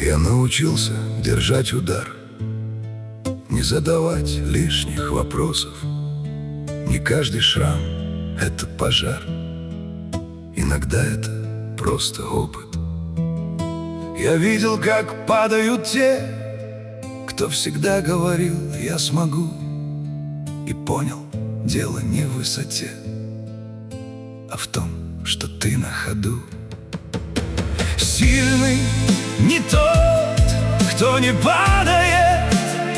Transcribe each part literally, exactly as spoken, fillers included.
Я научился держать удар, не задавать лишних вопросов. Не каждый шрам — это пожар, иногда это просто опыт. Я видел, как падают те, кто всегда говорил «я смогу», и понял, дело не в высоте, а в том, что ты на ходу. Сильный не тот, кто не падает,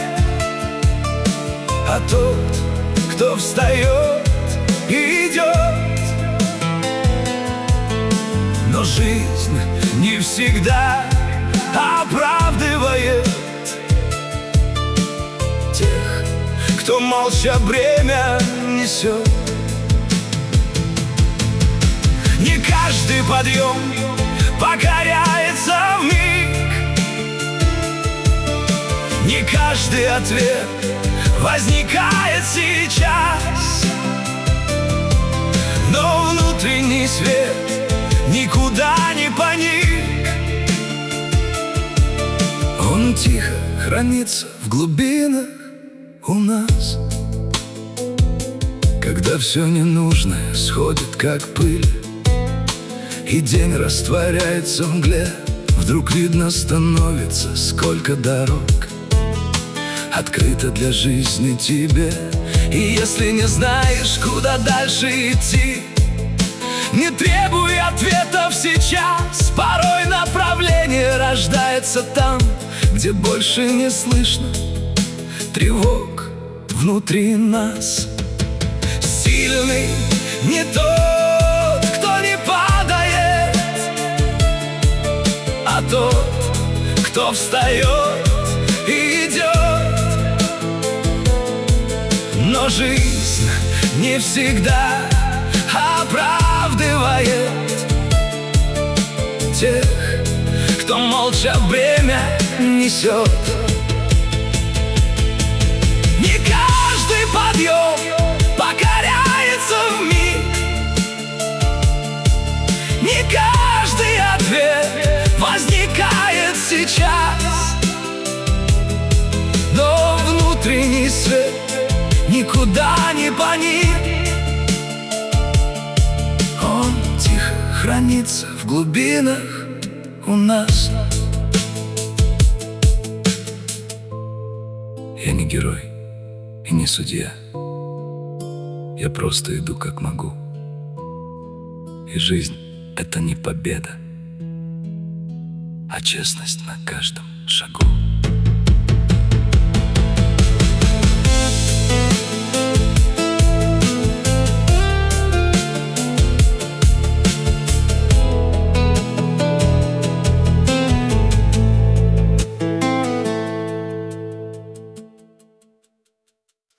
а тот, кто встает и идет. Но жизнь не всегда оправдывает тех, кто молча бремя несет. Не каждый подъем покоряется вмиг, не каждый ответ возникает сейчас, но внутренний свет никуда не паник. Он тихо хранится в глубинах у нас, когда все ненужное сходит как пыль, и день растворяется в мгле. Вдруг видно становится, сколько дорог открыто для жизни тебе. И если не знаешь, куда дальше идти, не требуй ответов сейчас. Порой направление рождается там, где больше не слышно тревог внутри нас. Сильный не тот, кто не падает, а тот, кто встает и идет. Но жизнь не всегда оправдывает тех, кто молча бремя несет. Не каждый подъем покоряется вмиг, не каждый ответ возникает сейчас, но внутренний свет никуда не паник. Он тихо хранится в глубинах у нас. Я не герой и не судья, я просто иду как могу. И жизнь — это не победа, а честность на каждом шагу.